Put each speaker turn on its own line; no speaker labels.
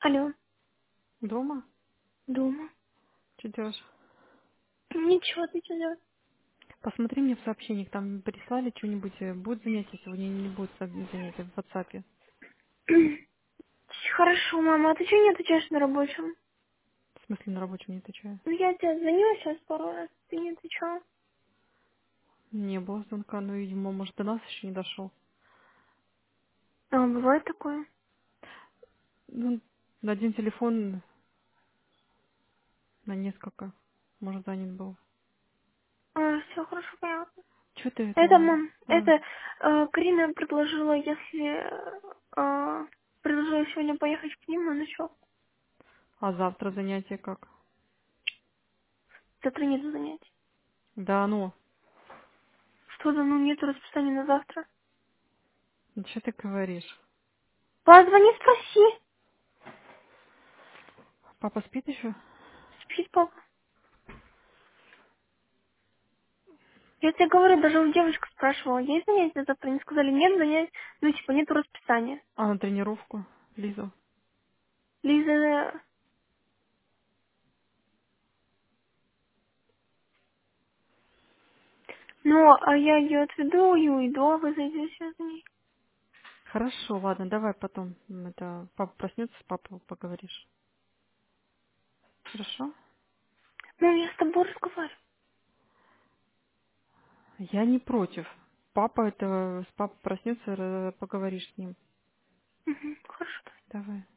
Алло,
Дома?
дома.
Что делаешь?
Ничего, ты что делаешь?
Посмотри мне в сообщениях, там прислали что-нибудь. Будет занятие сегодня или не будет занятия в WhatsApp?
Хорошо, мама, а ты что не отвечаешь на рабочем?
В смысле на рабочем не отвечаю?
Ну, я тебе звонила сейчас пару раз, ты не отвечала.
Не было звонка, но, видимо, может, до нас еще не дошел.
А, бывает такое?
Ну, на один телефон на несколько. Может, занят был.
А, все, хорошо, понятно.
Че ты
Это,
это...
мам,
А,
Карина предложила, если, предложила сегодня поехать к ним на ночевку.
а завтра занятие как?
Завтра нет занятий.
Да, ну.
Что-то, ну, нет расписания на завтра.
Ну, что ты говоришь?
Позвони, спроси.
Папа спит еще?
Спит, папа. Я тебе говорю, даже у девочек спрашивала, есть занятия завтра? Они сказали, нет занятий, ну, типа, нет расписания.
А, на тренировку? Лизу?
Лиза, ну, а я ее отведу и уйду, а вы зайдете за ней.
Хорошо, ладно, давай потом. Это папа проснется, с папой поговоришь. Хорошо?
Ну, я с тобой разговариваю.
Я не против. Папа это с папой проснется, поговоришь с ним.
Угу, хорошо.
Давай.